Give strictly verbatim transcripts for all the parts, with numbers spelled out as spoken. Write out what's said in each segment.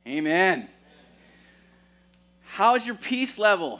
Amen. How's your peace level?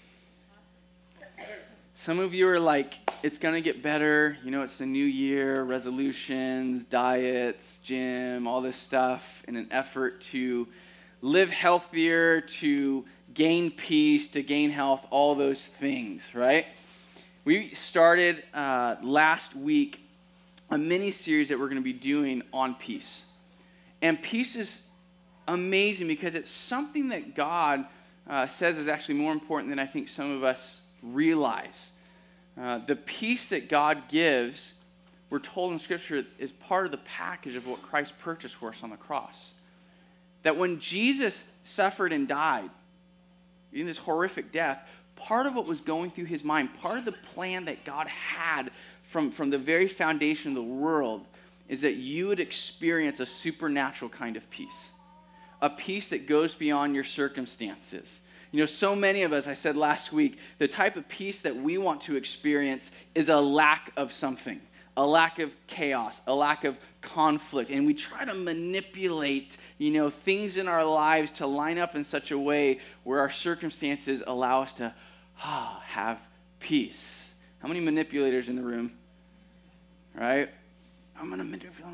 Some of you are like, it's going to get better. You know, it's the new year, resolutions, diets, gym, all this stuff in an effort to live healthier, to gain peace, to gain health, all those things, right? We started uh, last week a mini-series that we're going to be doing on peace. And peace is amazing because it's something that God uh, says is actually more important than I think some of us realize. Uh, the peace that God gives, we're told in Scripture, is part of the package of what Christ purchased for us on the cross. That when Jesus suffered and died in this horrific death, part of what was going through his mind, part of the plan that God had from, from the very foundation of the world, is that you would experience a supernatural kind of peace. A peace that goes beyond your circumstances. You know, so many of us, I said last week, the type of peace that we want to experience is a lack of something. A lack of chaos, a lack of conflict. And we try to manipulate, you know, things in our lives to line up in such a way where our circumstances allow us to ah, have peace. How many manipulators in the room? Right? I'm going to manipulate.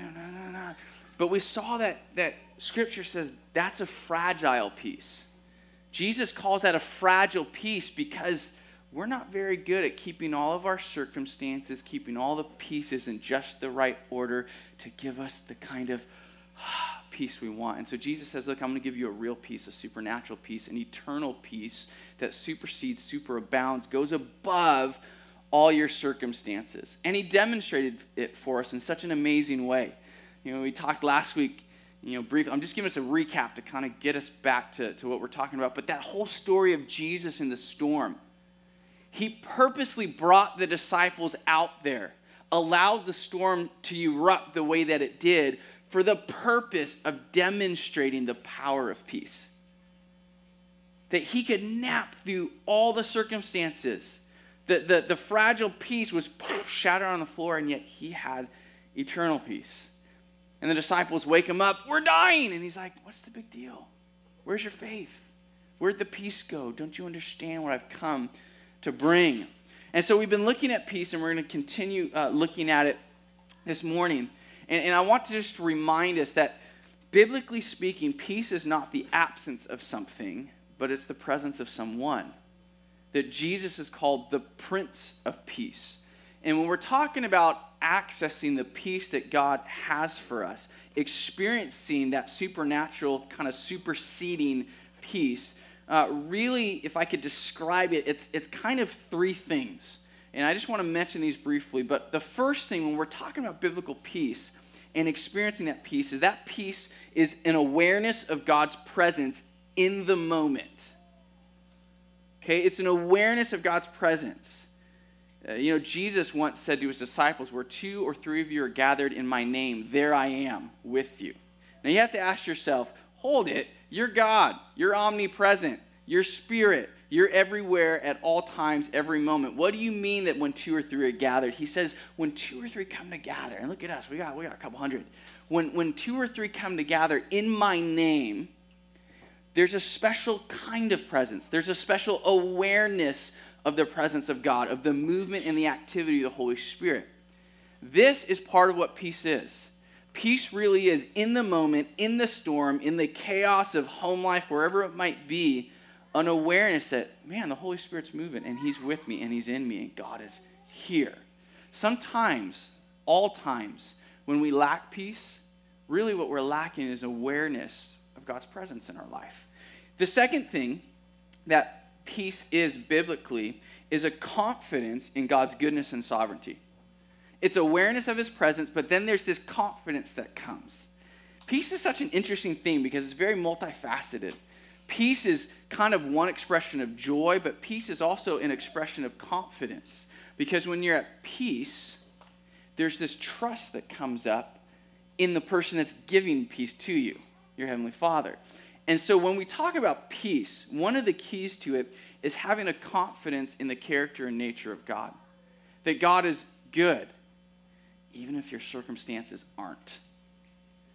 But we saw that, that Scripture says that's a fragile peace. Jesus calls that a fragile peace because we're not very good at keeping all of our circumstances, keeping all the pieces in just the right order to give us the kind of ah, peace we want. And so Jesus says, look, I'm going to give you a real peace, a supernatural peace, an eternal peace that supersedes, superabounds, goes above all your circumstances. And he demonstrated it for us in such an amazing way. You know, we talked last week, you know, briefly. I'm just giving us a recap to kind of get us back to, to what we're talking about. But that whole story of Jesus in the storm, he purposely brought the disciples out there, allowed the storm to erupt the way that it did for the purpose of demonstrating the power of peace. That he could nap through all the circumstances. The, the, the fragile peace was shattered on the floor, and yet he had eternal peace. And the disciples wake him up, we're dying. And he's like, what's the big deal? Where's your faith? Where'd the peace go? Don't you understand what I've come to bring? And so we've been looking at peace, and we're going to continue uh, looking at it this morning. And, and I want to just remind us that, biblically speaking, peace is not the absence of something, but it's the presence of someone. That Jesus is called the Prince of Peace. And when we're talking about accessing the peace that God has for us, experiencing that supernatural kind of superseding peace, uh, really, if I could describe it, it's, it's kind of three things. And I just want to mention these briefly. But the first thing, when we're talking about biblical peace and experiencing that peace, is that peace is an awareness of God's presence in the moment. Okay, it's an awareness of God's presence. Uh, you know, Jesus once said to his disciples, where two or three of you are gathered in my name, there I am with you. Now you have to ask yourself, hold it, you're God, you're omnipresent, you're spirit, you're everywhere at all times, every moment. What do you mean that when two or three are gathered? He says, when two or three come together, and look at us, we got, we got a couple hundred. When, when two or three come together in my name, there's a special kind of presence. There's a special awareness of the presence of God, of the movement and the activity of the Holy Spirit. This is part of what peace is. Peace really is in the moment, in the storm, in the chaos of home life, wherever it might be, an awareness that, man, the Holy Spirit's moving, and he's with me, and he's in me, and God is here. Sometimes, all times, when we lack peace, really what we're lacking is awareness of God's presence in our life. The second thing that peace is biblically is a confidence in God's goodness and sovereignty. It's awareness of his presence, but then there's this confidence that comes. Peace is such an interesting thing because it's very multifaceted. Peace is kind of one expression of joy, but peace is also an expression of confidence. Because when you're at peace, there's this trust that comes up in the person that's giving peace to you, your Heavenly Father. And so when we talk about peace, one of the keys to it is having a confidence in the character and nature of God. That God is good, even if your circumstances aren't.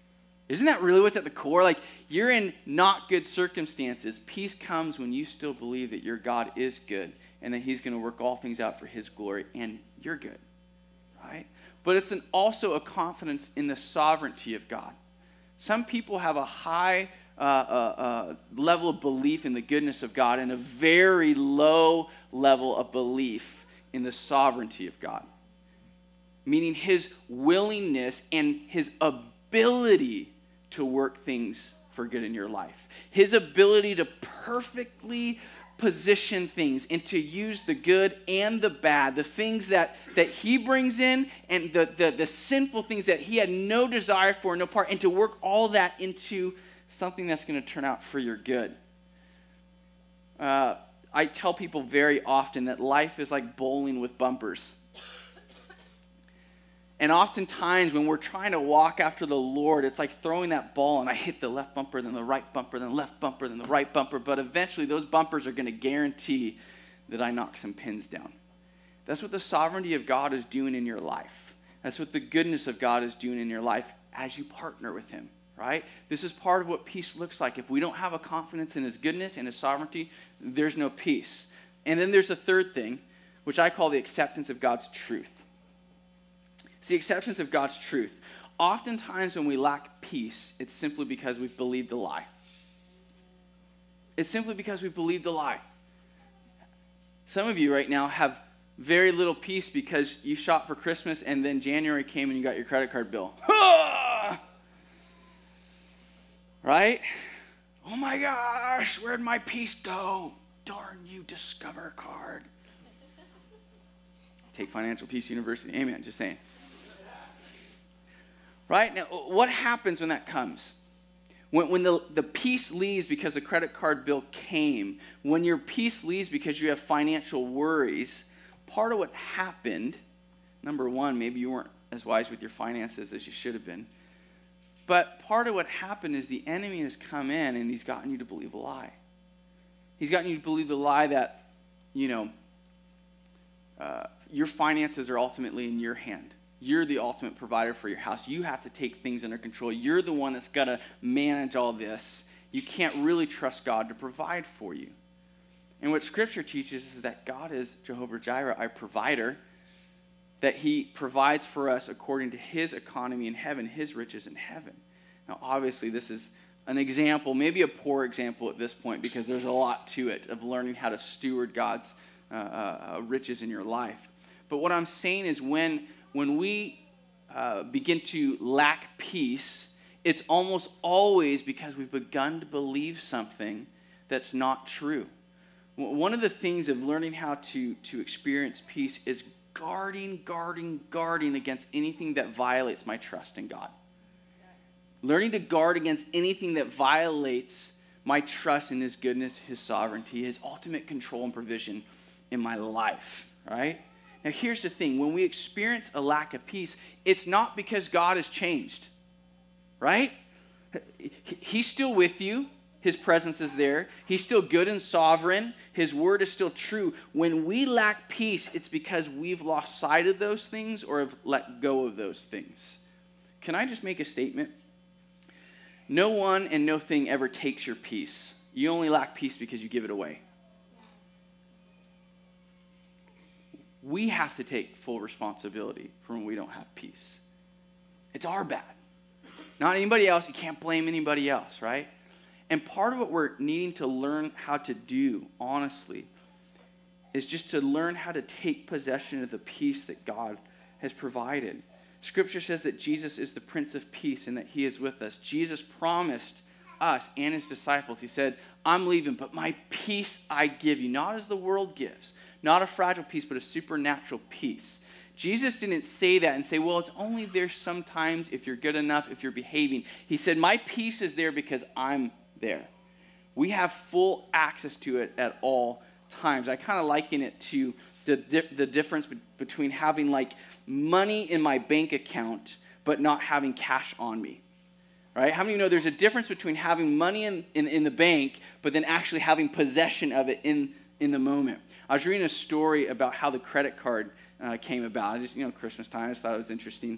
Isn't that really what's at the core? Like, you're in not good circumstances. Peace comes when you still believe that your God is good and that he's going to work all things out for his glory, and you're good, right? But it's an, also a confidence in the sovereignty of God. Some people have a high uh, uh, uh, level of belief in the goodness of God and a very low level of belief in the sovereignty of God, meaning his willingness and his ability to work things for good in your life. His ability to perfectly position things and to use the good and the bad, the things that, that he brings in and the, the, the sinful things that he had no desire for, no part, and to work all that into something that's going to turn out for your good. Uh, I tell people very often that life is like bowling with bumpers. And oftentimes when we're trying to walk after the Lord, it's like throwing that ball and I hit the left bumper, then the right bumper, then the left bumper, then the right bumper. But eventually those bumpers are going to guarantee that I knock some pins down. That's what the sovereignty of God is doing in your life. That's what the goodness of God is doing in your life as you partner with him, right? This is part of what peace looks like. If we don't have a confidence in his goodness and his sovereignty, there's no peace. And then there's a third thing, which I call the acceptance of God's truth. It's the acceptance of God's truth. Oftentimes when we lack peace, it's simply because we've believed a lie. It's simply because we've believed a lie. Some of you right now have very little peace because you shopped for Christmas and then January came and you got your credit card bill. Right? Oh my gosh, where'd my peace go? Darn you, Discover card. Take Financial Peace University. Amen, just saying. Right? Now, what happens when that comes? When, when the, the peace leaves because the credit card bill came, when your peace leaves because you have financial worries, part of what happened, number one, maybe you weren't as wise with your finances as you should have been, but part of what happened is the enemy has come in and he's gotten you to believe a lie. He's gotten you to believe the lie that, you know, uh, your finances are ultimately in your hand. You're the ultimate provider for your house. You have to take things under control. You're the one that's got to manage all this. You can't really trust God to provide for you. And what Scripture teaches is that God is Jehovah Jireh, our provider, that he provides for us according to his economy in heaven, his riches in heaven. Now, obviously, this is an example, maybe a poor example at this point, because there's a lot to it of learning how to steward God's uh, uh, riches in your life. But what I'm saying is when... When we uh, begin to lack peace, it's almost always because we've begun to believe something that's not true. One of the things of learning how to, to experience peace is guarding, guarding, guarding against anything that violates my trust in God. Learning to guard against anything that violates my trust in his goodness, his sovereignty, his ultimate control and provision in my life, right? Now, here's the thing. When we experience a lack of peace, it's not because God has changed, right? He's still with you. His presence is there. He's still good and sovereign. His word is still true. When we lack peace, it's because we've lost sight of those things or have let go of those things. Can I just make a statement? No one and no thing ever takes your peace. You only lack peace because you give it away. We have to take full responsibility for when we don't have peace. It's our bad. Not anybody else. You can't blame anybody else, right? And part of what we're needing to learn how to do, honestly, is just to learn how to take possession of the peace that God has provided. Scripture says that Jesus is the Prince of Peace and that he is with us. Jesus promised us and his disciples. He said, I'm leaving, but my peace I give you, not as the world gives. Not a fragile peace, but a supernatural peace. Jesus didn't say that and say, well, it's only there sometimes if you're good enough, if you're behaving. He said, my peace is there because I'm there. We have full access to it at all times. I kind of liken it to the, di- the difference be- between having like money in my bank account but not having cash on me. Right? How many of you know there's a difference between having money in, in, in the bank but then actually having possession of it in, in the moment? I was reading a story about how the credit card uh, came about. I just, you know, Christmas time, I just thought it was interesting.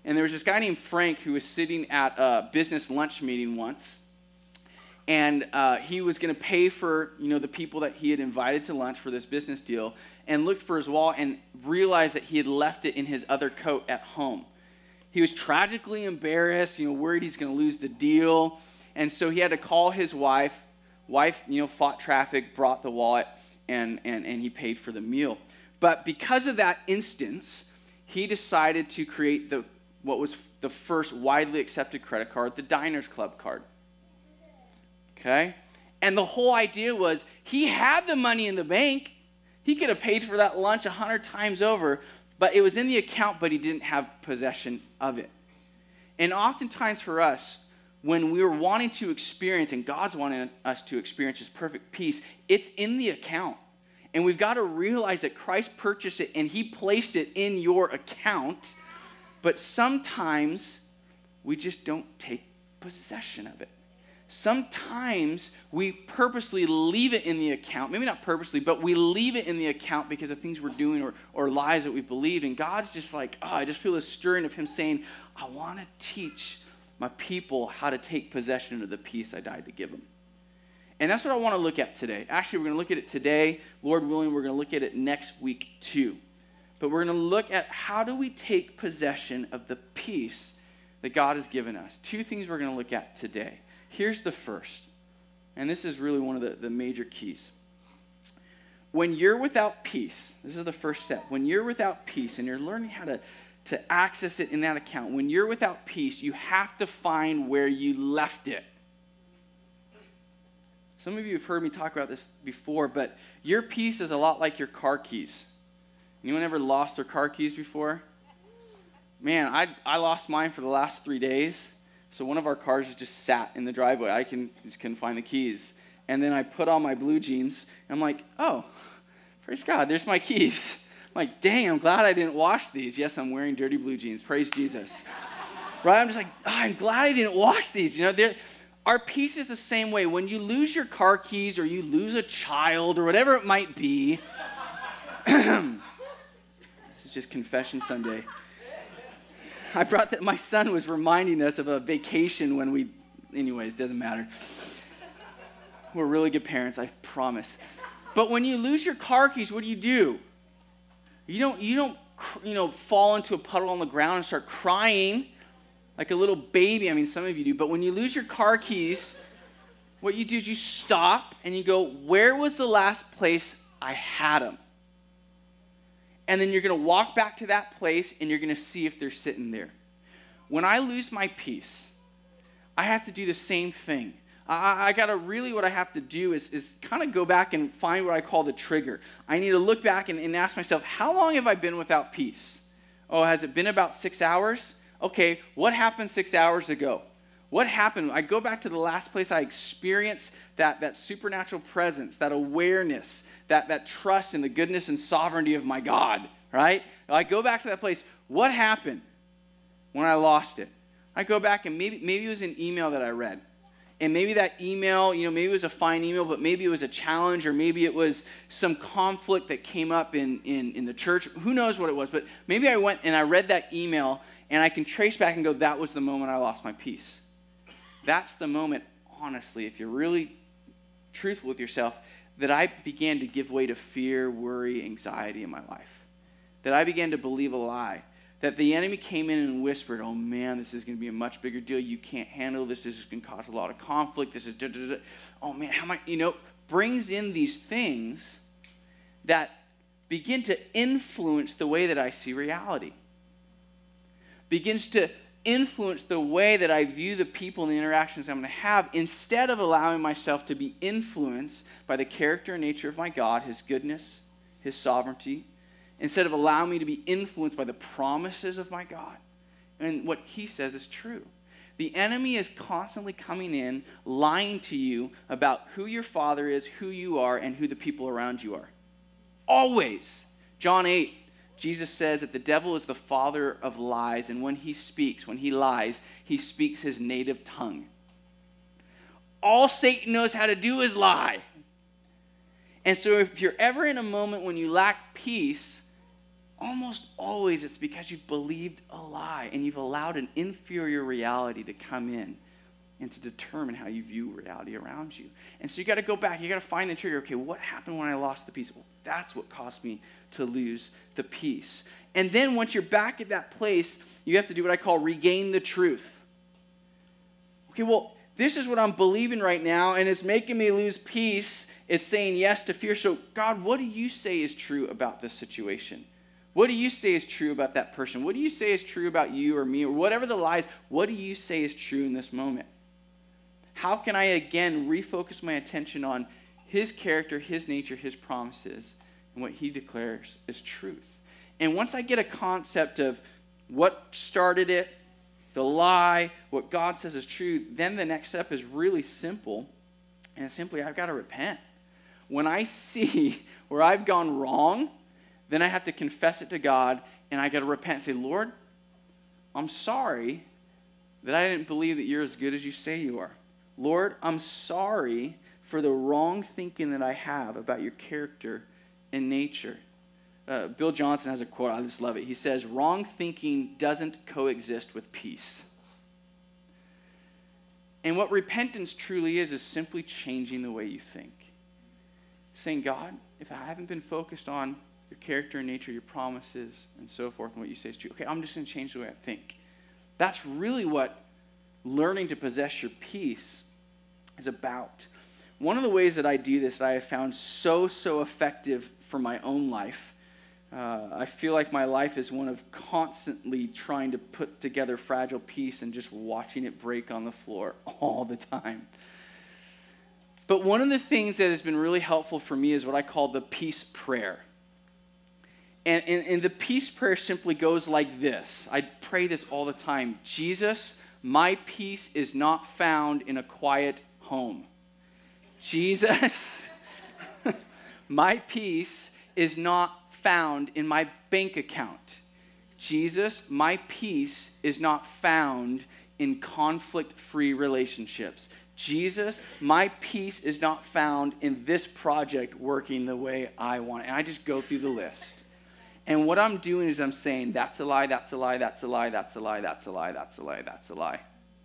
And there was this guy named Frank who was sitting at a business lunch meeting once. And uh, he was going to pay for, you know, the people that he had invited to lunch for this business deal, and looked for his wallet and realized that he had left it in his other coat at home. He was tragically embarrassed, you know, worried he's going to lose the deal. And so he had to call his wife. Wife, you know, fought traffic, brought the wallet, and, and, and he paid for the meal. But because of that instance, he decided to create the what was the first widely accepted credit card, the Diners Club card. Okay? And the whole idea was he had the money in the bank. He could have paid for that lunch a hundred times over, but it was in the account, but he didn't have possession of it. And oftentimes for us, when we're wanting to experience, and God's wanting us to experience his perfect peace, it's in the account. And we've got to realize that Christ purchased it and he placed it in your account, but sometimes we just don't take possession of it. Sometimes we purposely leave it in the account, maybe not purposely, but we leave it in the account because of things we're doing or, or lies that we believed. And God's just like, oh, I just feel this stirring of him saying, I want to teach my people how to take possession of the peace I died to give them. And that's what I want to look at today. Actually, we're going to look at it today. Lord willing, we're going to look at it next week too. But we're going to look at how do we take possession of the peace that God has given us. Two things we're going to look at today. Here's the first, and this is really one of the, the major keys. When you're without peace, this is the first step. When you're without peace and you're learning how to, to access it in that account, when you're without peace, you have to find where you left it. Some of you have heard me talk about this before, but your peace is a lot like your car keys. Anyone ever lost their car keys before? Man, I, I lost mine for the last three days. So one of our cars just sat in the driveway. I can, just couldn't find the keys. And then I put on my blue jeans. And I'm like, oh, praise God, there's my keys. I'm like, dang, I'm glad I didn't wash these. Yes, I'm wearing dirty blue jeans. Praise Jesus. Right? I'm just like, oh, I'm glad I didn't wash these. You know, our peace is the same way. When you lose your car keys or you lose a child or whatever it might be, this is just Confession Sunday. I brought that, my son was reminding us of a vacation when we, anyways, doesn't matter. We're really good parents, I promise. But when you lose your car keys, what do you do? You don't, you don't, you know, fall into a puddle on the ground and start crying like a little baby. I mean, some of you do. But when you lose your car keys, what you do is you stop and you go, where was the last place I had them? And then you're going to walk back to that place and you're going to see if they're sitting there. When I lose my peace, I have to do the same thing. I, I got to really, what I have to do is, is kind of go back and find what I call the trigger. I need to look back and, and ask myself, how long have I been without peace? Oh, has it been about six hours? Okay, what happened six hours ago? What happened? I go back to the last place I experienced that, that supernatural presence, that awareness, that, that trust in the goodness and sovereignty of my God, right? I go back to that place. What happened when I lost it? I go back and maybe, maybe it was an email that I read. And maybe that email, you know, maybe it was a fine email, but maybe it was a challenge or maybe it was some conflict that came up in, in, in the church. Who knows what it was? But maybe I went and I read that email and I can trace back and go, that was the moment I lost my peace. That's the moment, honestly, if you're really truthful with yourself, that I began to give way to fear, worry, anxiety in my life. That I began to believe a lie. That the enemy came in and whispered, oh man, this is going to be a much bigger deal. You can't handle this. This is going to cause a lot of conflict. This is, da, da, da. Oh man, how am I, you know, brings in these things that begin to influence the way that I see reality. Begins to influence the way that I view the people and the interactions I'm going to have, instead of allowing myself to be influenced by the character and nature of my God, his goodness, his sovereignty, instead of allowing me to be influenced by the promises of my God and what he says is true. The enemy is constantly coming in, lying to you about who your father is, who you are, and who the people around you are. Always. John eight, Jesus says that the devil is the father of lies, and when he speaks, when he lies, he speaks his native tongue. All Satan knows how to do is lie. And so if you're ever in a moment when you lack peace, almost always it's because you've believed a lie and you've allowed an inferior reality to come in and to determine how you view reality around you. And so you got to go back. You got to find the trigger. Okay, what happened when I lost the peace? Well, that's what caused me to lose the peace. And then once you're back at that place, you have to do what I call regain the truth. Okay, well, this is what I'm believing right now, and it's making me lose peace. It's saying yes to fear. So, God, what do you say is true about this situation? What do you say is true about that person? What do you say is true about you or me or whatever the lies? What do you say is true in this moment? How can I, again, refocus my attention on his character, his nature, his promises, and what he declares is truth? And once I get a concept of what started it, the lie, what God says is true, then the next step is really simple. And simply, I've got to repent. When I see where I've gone wrong, then I have to confess it to God, and I got to repent and say, Lord, I'm sorry that I didn't believe that you're as good as you say you are. Lord, I'm sorry for the wrong thinking that I have about your character and nature. Uh, Bill Johnson has a quote, I just love it. He says, wrong thinking doesn't coexist with peace. And what repentance truly is, is simply changing the way you think. Saying, God, if I haven't been focused on your character and nature, your promises, and so forth, and what you say is true, okay, I'm just going to change the way I think. That's really what learning to possess your peace is about. One of the ways that I do this that I have found so, so effective for my own life, uh, I feel like my life is one of constantly trying to put together fragile peace and just watching it break on the floor all the time. But one of the things that has been really helpful for me is what I call the peace prayer. And, and, and the peace prayer simply goes like this. I pray this all the time. Jesus, my peace is not found in a quiet home. Jesus, my peace is not found in my bank account. Jesus, my peace is not found in conflict-free relationships. Jesus, my peace is not found in this project working the way I want it. And I just go through the list. And what I'm doing is I'm saying, that's a lie, that's a lie, that's a lie, that's a lie, that's a lie, that's a lie, that's a lie.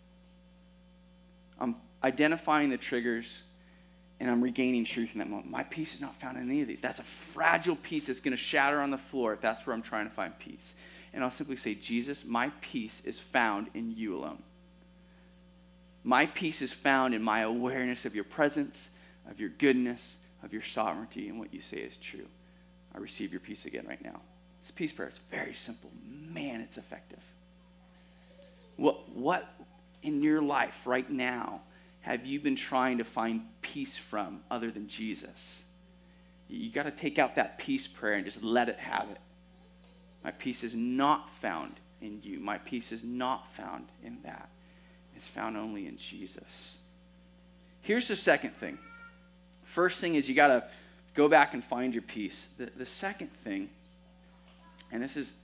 I'm identifying the triggers, and I'm regaining truth in that moment. My peace is not found in any of these. That's a fragile piece that's going to shatter on the floor if that's where I'm trying to find peace. And I'll simply say, Jesus, my peace is found in you alone. My peace is found in my awareness of your presence, of your goodness, of your sovereignty, and what you say is true. I receive your peace again right now. It's a peace prayer. It's very simple. Man, it's effective. What, what in your life right now have you been trying to find peace from other than Jesus? You got to take out that peace prayer and just let it have it. My peace is not found in you. My peace is not found in that. It's found only in Jesus. Here's the second thing. First thing is you got to go back and find your peace. The, the second thing, and this is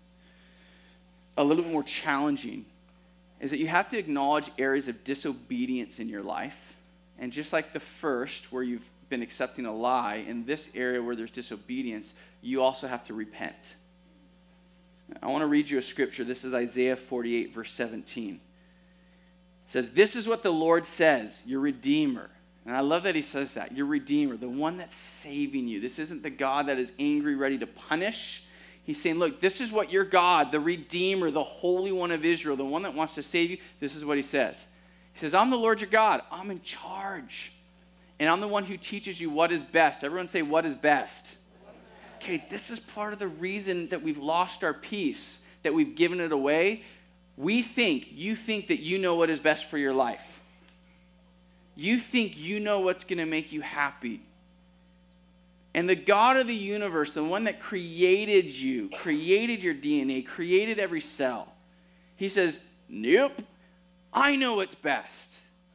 a little bit more challenging, is that you have to acknowledge areas of disobedience in your life. And just like the first, where you've been accepting a lie, in this area where there's disobedience, you also have to repent. I want to read you a scripture. This is Isaiah forty-eight, verse seventeen. It says, this is what the Lord says, your Redeemer. And I love that he says that, your Redeemer, the one that's saving you. This isn't the God that is angry, ready to punish. He's saying, look, this is what your God, the Redeemer, the Holy One of Israel, the one that wants to save you, this is what he says. He says, I'm the Lord your God. I'm in charge. And I'm the one who teaches you what is best. Everyone say, what is best? Okay, this is part of the reason that we've lost our peace, that we've given it away. We think, you think that you know what is best for your life. You think you know what's going to make you happy. And the God of the universe, the one that created you, created your D N A, created every cell, he says, nope, I know what's best.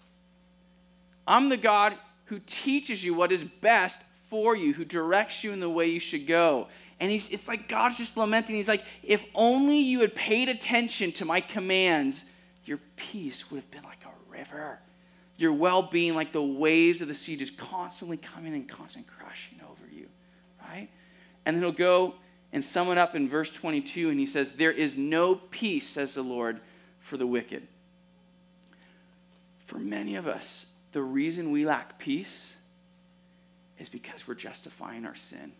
I'm the God who teaches you what is best for you, who directs you in the way you should go. And he's, it's like God's just lamenting. He's like, if only you had paid attention to my commands, your peace would have been like a river. Your well-being like the waves of the sea, just constantly coming and constantly crashing over you, right? And then he'll go and sum it up in verse twenty-two, and he says, there is no peace, says the Lord, for the wicked. For many of us, the reason we lack peace is because we're justifying our sin.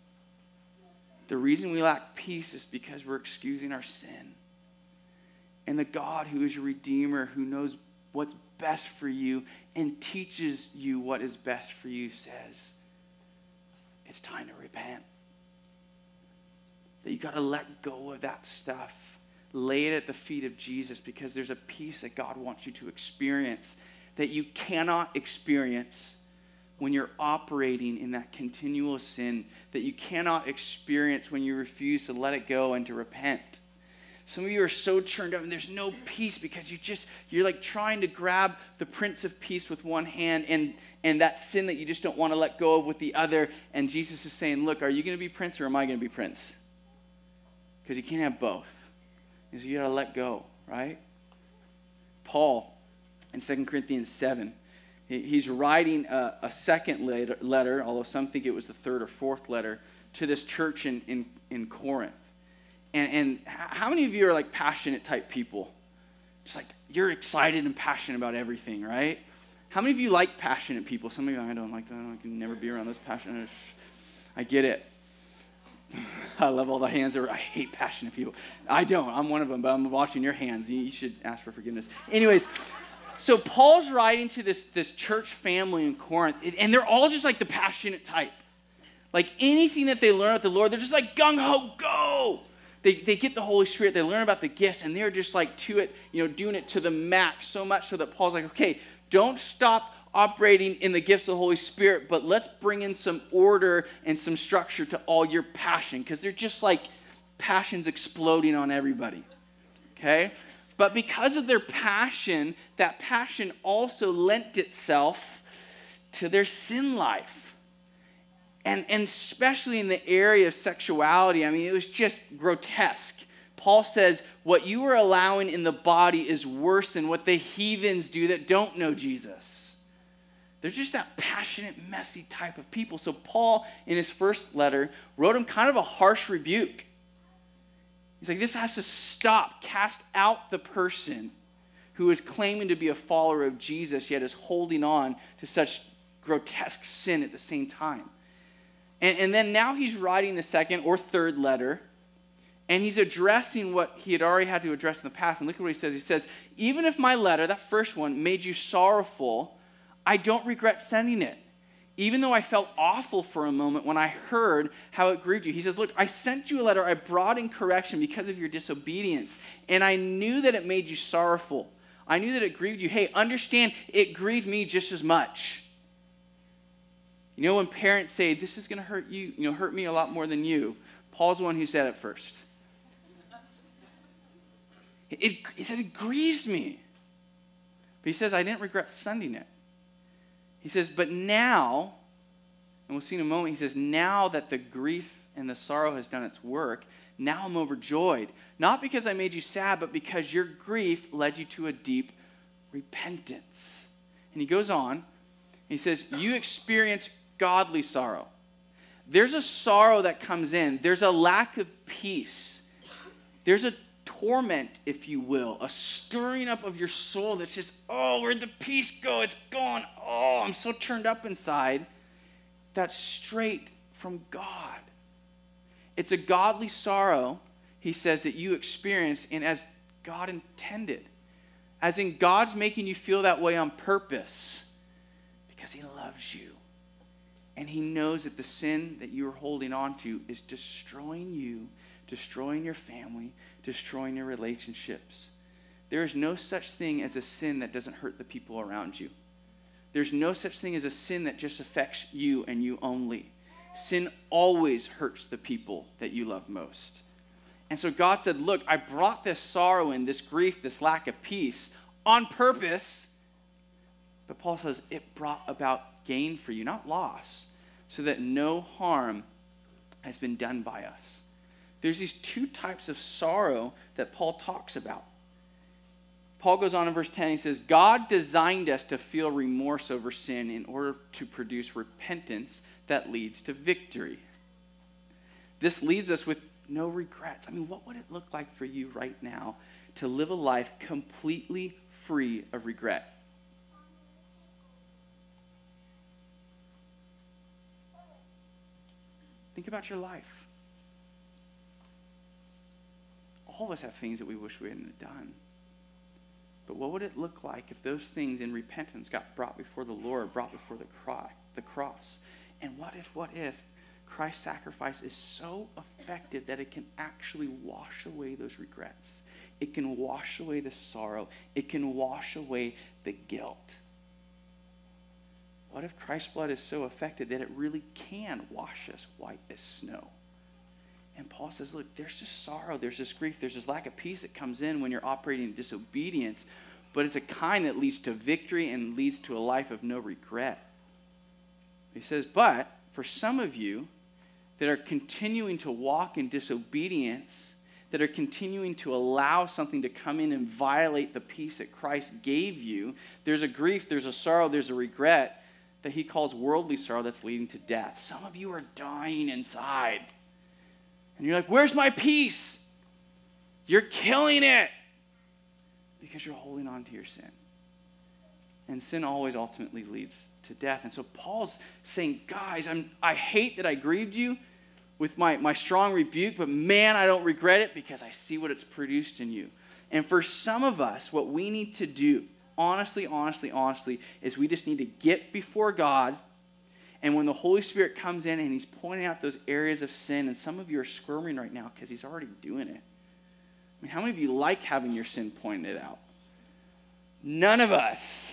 The reason we lack peace is because we're excusing our sin. And the God who is your Redeemer, who knows what's best for you and teaches you what is best for you, says, it's time to repent. That you got to let go of that stuff. Lay it at the feet of Jesus, because there's a peace that God wants you to experience that you cannot experience when you're operating in that continual sin, that you cannot experience when you refuse to let it go and to repent. Some of you are so churned up and there's no peace because you just, you're like trying to grab the Prince of Peace with one hand and, and that sin that you just don't want to let go of with the other. And Jesus is saying, look, are you going to be Prince or am I going to be Prince? Because you can't have both. And so you got to let go, right? Paul in Second Corinthians seven, he's writing a, a second letter, letter, although some think it was the third or fourth letter, to this church in, in, in Corinth. And, and how many of you are like passionate type people? Just like you're excited and passionate about everything, right? How many of you like passionate people? Some of you, I don't like that. I can never be around those passionate. I get it. I love all the hands that are, I hate passionate people. I don't. I'm one of them, but I'm watching your hands. You should ask for forgiveness. Anyways, so Paul's writing to this, this church family in Corinth, and they're all just like the passionate type. Like anything that they learn about the Lord, they're just like gung-ho, go. They, they get the Holy Spirit, they learn about the gifts, and they're just like to it, you know, doing it to the max, so much so that Paul's like, okay, don't stop operating in the gifts of the Holy Spirit, but let's bring in some order and some structure to all your passion, because they're just like passions exploding on everybody, okay? But because of their passion, that passion also lent itself to their sin life. And, and especially in the area of sexuality, I mean, it was just grotesque. Paul says, what you are allowing in the body is worse than what the heathens do that don't know Jesus. They're just that passionate, messy type of people. So Paul, in his first letter, wrote him kind of a harsh rebuke. He's like, this has to stop. Cast out the person who is claiming to be a follower of Jesus, yet is holding on to such grotesque sin at the same time. And, and then now he's writing the second or third letter, and he's addressing what he had already had to address in the past. And look at what he says. He says, even if my letter, that first one, made you sorrowful, I don't regret sending it, even though I felt awful for a moment when I heard how it grieved you. He says, look, I sent you a letter I brought in correction because of your disobedience, and I knew that it made you sorrowful. I knew that it grieved you. Hey, understand, it grieved me just as much. You know, when parents say, this is going to hurt you, you know, hurt me a lot more than you, Paul's the one who said it first. It, he said, it grieves me. But he says, I didn't regret sending it. He says, but now, and we'll see in a moment, he says, now that the grief and the sorrow has done its work, now I'm overjoyed. Not because I made you sad, but because your grief led you to a deep repentance. And he goes on, and he says, you experience godly sorrow. There's a sorrow that comes in. There's a lack of peace. There's a torment, if you will, a stirring up of your soul that's just, oh, where'd the peace go? It's gone. Oh, I'm so turned up inside. That's straight from God. It's a godly sorrow, he says, that you experience, and as God intended. As in, God's making you feel that way on purpose because he loves you. And he knows that the sin that you are holding on to is destroying you, destroying your family, destroying your relationships. There is no such thing as a sin that doesn't hurt the people around you. There's no such thing as a sin that just affects you and you only. Sin always hurts the people that you love most. And so God said, look, I brought this sorrow in, this grief, this lack of peace on purpose. But Paul says it brought about gain for you, not loss, so that no harm has been done by us. There's these two types of sorrow that Paul talks about. Paul goes on in verse ten, he says, God designed us to feel remorse over sin in order to produce repentance that leads to victory. This leaves us with no regrets. I mean, what would it look like for you right now to live a life completely free of regret? Think about your life. All of us have things that we wish we hadn't done. But what would it look like if those things in repentance got brought before the Lord, brought before the cross? The cross? And what if, what if Christ's sacrifice is so effective that it can actually wash away those regrets? It can wash away the sorrow. It can wash away the guilt. What if Christ's blood is so effective that it really can wash us white as snow? And Paul says, look, there's this sorrow, there's this grief, there's this lack of peace that comes in when you're operating in disobedience, but it's a kind that leads to victory and leads to a life of no regret. He says, but for some of you that are continuing to walk in disobedience, that are continuing to allow something to come in and violate the peace that Christ gave you, there's a grief, there's a sorrow, there's a regret that he calls worldly sorrow that's leading to death. Some of you are dying inside. And you're like, where's my peace? You're killing it because you're holding on to your sin. And sin always ultimately leads to death. And so Paul's saying, guys, I'm, I hate that I grieved you with my, my strong rebuke, but man, I don't regret it because I see what it's produced in you. And for some of us, what we need to do, honestly, honestly, honestly, is we just need to get before God. And when the Holy Spirit comes in and he's pointing out those areas of sin, and some of you are squirming right now because he's already doing it. I mean, how many of you like having your sin pointed out? None of us.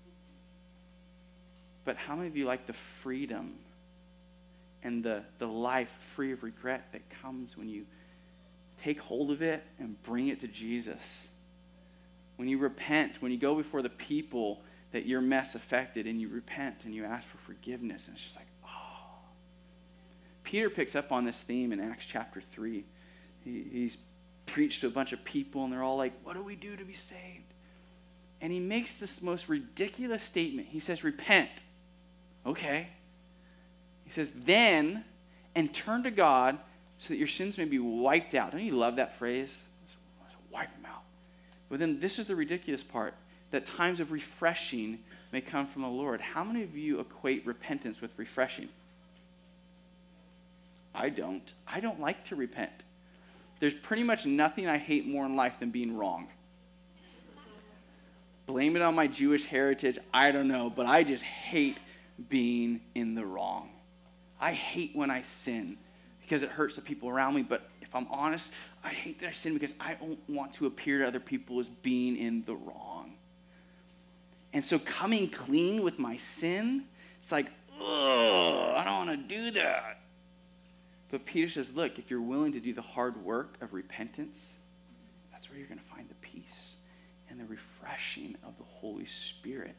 But how many of you like the freedom and the, the life free of regret that comes when you take hold of it and bring it to Jesus? When you repent, when you go before the people that your mess affected and you repent and you ask for forgiveness, and it's just like, oh. Peter picks up on this theme in Acts chapter three. He, he's preached to a bunch of people and they're all like, what do we do to be saved? And he makes this most ridiculous statement. He says, repent. Okay. He says, then, and turn to God so that your sins may be wiped out. Don't you love that phrase? Wipe them out. But then this is the ridiculous part, that times of refreshing may come from the Lord. How many of you equate repentance with refreshing? I don't. I don't like to repent. There's pretty much nothing I hate more in life than being wrong. Blame it on my Jewish heritage, I don't know, but I just hate being in the wrong. I hate when I sin because it hurts the people around me, but if I'm honest, I hate that I sin because I don't want to appear to other people as being in the wrong. And so coming clean with my sin, it's like, ugh, I don't want to do that. But Peter says, look, if you're willing to do the hard work of repentance, that's where you're going to find the peace and the refreshing of the Holy Spirit.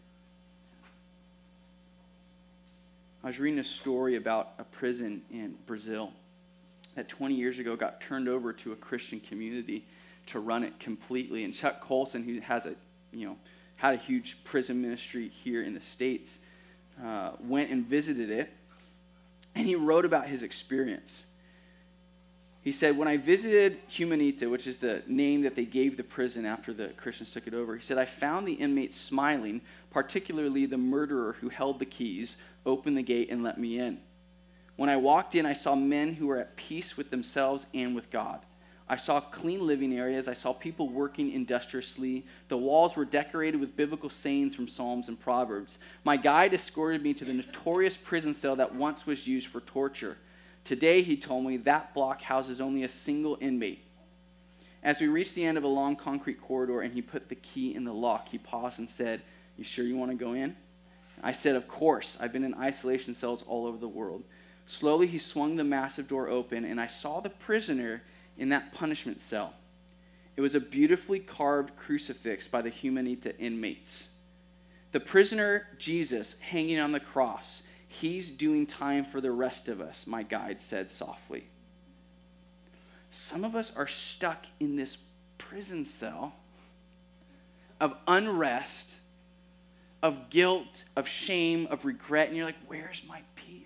I was reading a story about a prison in Brazil that twenty years ago got turned over to a Christian community to run it completely. And Chuck Colson, who has a, you know, had a huge prison ministry here in the States, uh, went and visited it, and he wrote about his experience. He said, when I visited Humanita, which is the name that they gave the prison after the Christians took it over, he said, I found the inmates smiling, particularly the murderer who held the keys, opened the gate, and let me in. When I walked in, I saw men who were at peace with themselves and with God. I saw clean living areas. I saw people working industriously. The walls were decorated with biblical sayings from Psalms and Proverbs. My guide escorted me to the notorious prison cell that once was used for torture. Today, he told me, that block houses only a single inmate. As we reached the end of a long concrete corridor and he put the key in the lock, he paused and said, you sure you want to go in? I said, of course. I've been in isolation cells all over the world. Slowly, he swung the massive door open, and I saw the prisoner in that punishment cell. It was a beautifully carved crucifix by the Humanita inmates. The prisoner, Jesus, hanging on the cross. He's doing time for the rest of us, my guide said softly. Some of us are stuck in this prison cell of unrest, of guilt, of shame, of regret, and you're like, where's my peace?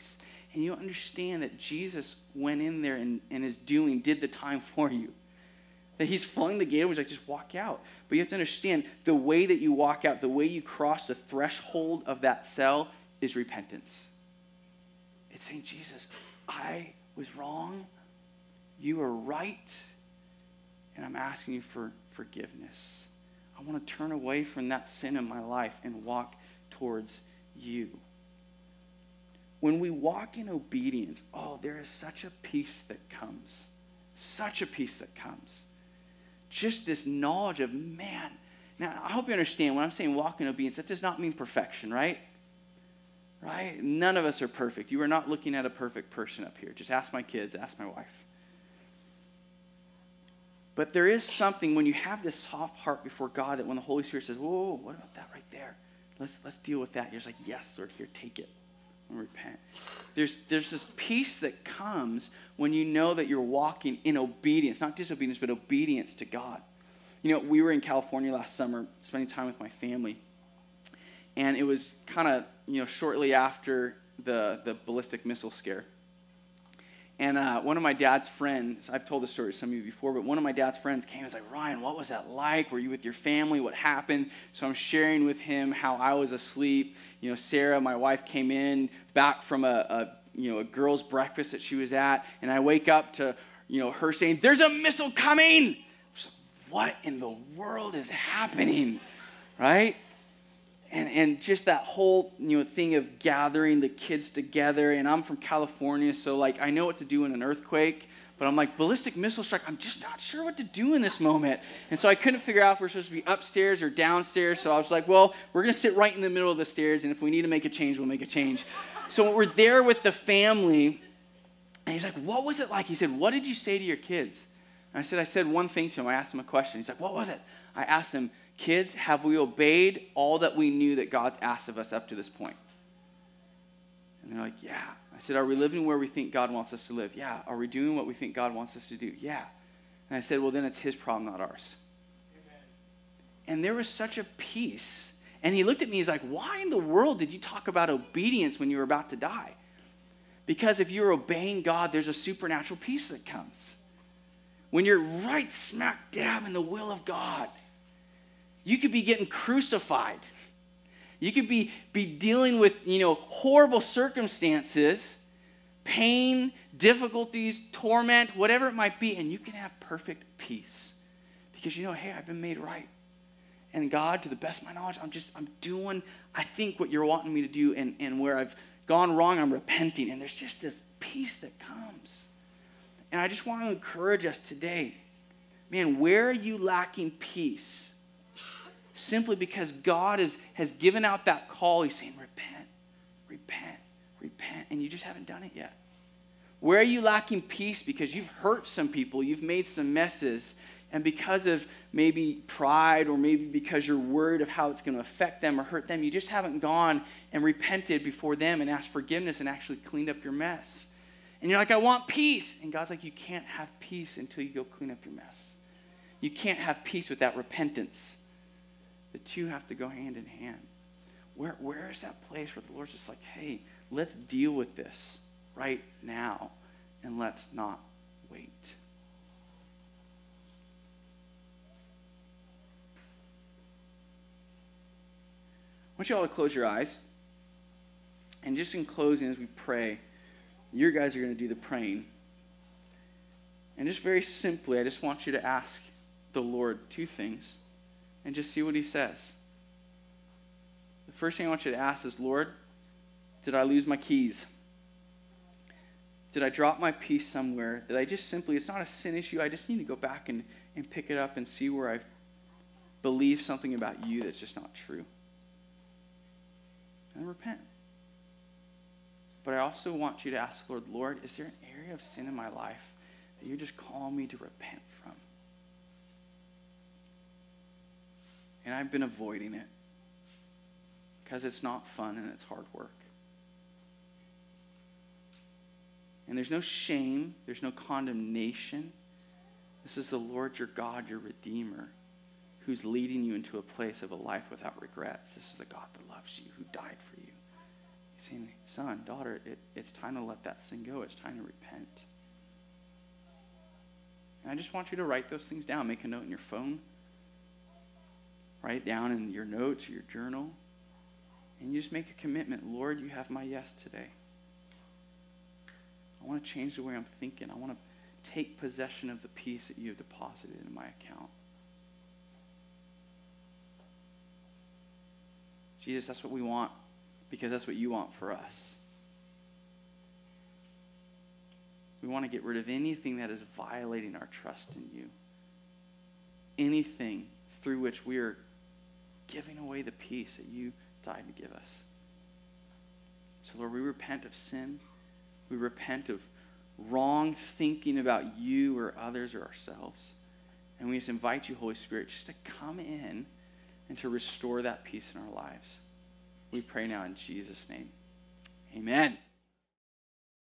and you understand that Jesus went in there and, and is doing, did the time for you. That he's flung the gate, and was like, just walk out. But you have to understand, the way that you walk out, the way you cross the threshold of that cell is repentance. It's saying, Jesus, I was wrong. You were right. And I'm asking you for forgiveness. I want to turn away from that sin in my life and walk towards you. When we walk in obedience, oh, there is such a peace that comes. Such a peace that comes. Just this knowledge of, man. Now, I hope you understand, when I'm saying walk in obedience, that does not mean perfection, right? Right? None of us are perfect. You are not looking at a perfect person up here. Just ask my kids, ask my wife. But there is something when you have this soft heart before God that when the Holy Spirit says, whoa, whoa, what about that right there? Let's, let's deal with that. You're just like, yes, Lord, here, take it. And repent. There's, there's this peace that comes when you know that you're walking in obedience, not disobedience, but obedience to God. You know, we were in California last summer, spending time with my family, and it was kind of, you know, shortly after the, the ballistic missile scare. And uh, one of my dad's friends, I've told this story to some of you before, but one of my dad's friends came and was like, Ryan, what was that like? Were you with your family? What happened? So I'm sharing with him how I was asleep. You know, Sarah, my wife, came in back from a, a you know, a girl's breakfast that she was at, and I wake up to, you know, her saying, there's a missile coming. I was like, what in the world is happening? Right? And and just that whole, you know, thing of gathering the kids together. And I'm from California, so like I know what to do in an earthquake. But I'm like, ballistic missile strike, I'm just not sure what to do in this moment. And so I couldn't figure out if we're supposed to be upstairs or downstairs. So I was like, well, we're going to sit right in the middle of the stairs. And if we need to make a change, we'll make a change. So we're there with the family. And he's like, what was it like? He said, what did you say to your kids? And I said, I said one thing to him. I asked him a question. He's like, what was it? I asked him, kids, have we obeyed all that we knew that God's asked of us up to this point? And they're like, yeah. I said, are we living where we think God wants us to live? Yeah. Are we doing what we think God wants us to do? Yeah. And I said, well, then it's his problem, not ours. Amen. And there was such a peace. And he looked at me, he's like, why in the world did you talk about obedience when you were about to die? Because if you're obeying God, there's a supernatural peace that comes. When you're right smack dab in the will of God, you could be getting crucified. You could be, be dealing with, you know, horrible circumstances, pain, difficulties, torment, whatever it might be, and you can have perfect peace. Because you know, hey, I've been made right. And God, to the best of my knowledge, I'm just, I'm doing, I think what you're wanting me to do, and, and where I've gone wrong, I'm repenting. And there's just this peace that comes. And I just want to encourage us today. Man, where are you lacking peace? Simply because God is, has given out that call. He's saying, repent, repent, repent. And you just haven't done it yet. Where are you lacking peace? Because you've hurt some people. You've made some messes. And because of maybe pride, or maybe because you're worried of how it's going to affect them or hurt them, you just haven't gone and repented before them and asked forgiveness and actually cleaned up your mess. And you're like, I want peace. And God's like, you can't have peace until you go clean up your mess. You can't have peace without repentance. The two have to go hand in hand. Where, where is that place where the Lord's just like, hey, let's deal with this right now, and let's not wait. I want you all to close your eyes. And just in closing, as we pray, you guys are going to do the praying. And just very simply, I just want you to ask the Lord two things. And just see what he says. The first thing I want you to ask is, Lord, did I lose my keys? Did I drop my peace somewhere? Did I just simply, it's not a sin issue, I just need to go back and, and pick it up and see where I've believed something about you that's just not true. And repent. But I also want you to ask, Lord, Lord, is there an area of sin in my life that you're just calling me to repent from? And I've been avoiding it because it's not fun and it's hard work. And there's no shame. There's no condemnation. This is the Lord your God, your Redeemer, who's leading you into a place of a life without regrets. This is the God that loves you, who died for you. He's saying, son, daughter, it, it's time to let that sin go. It's time to repent. And I just want you to write those things down. Make a note in your phone. Write it down in your notes or your journal. And you just make a commitment. Lord, you have my yes today. I want to change the way I'm thinking. I want to take possession of the peace that you have deposited in my account. Jesus, that's what we want, because that's what you want for us. We want to get rid of anything that is violating our trust in you. Anything through which we are giving away the peace that you died to give us. So Lord, we repent of sin. We repent of wrong thinking about you or others or ourselves. And we just invite you, Holy Spirit, just to come in and to restore that peace in our lives. We pray now in Jesus' name. Amen.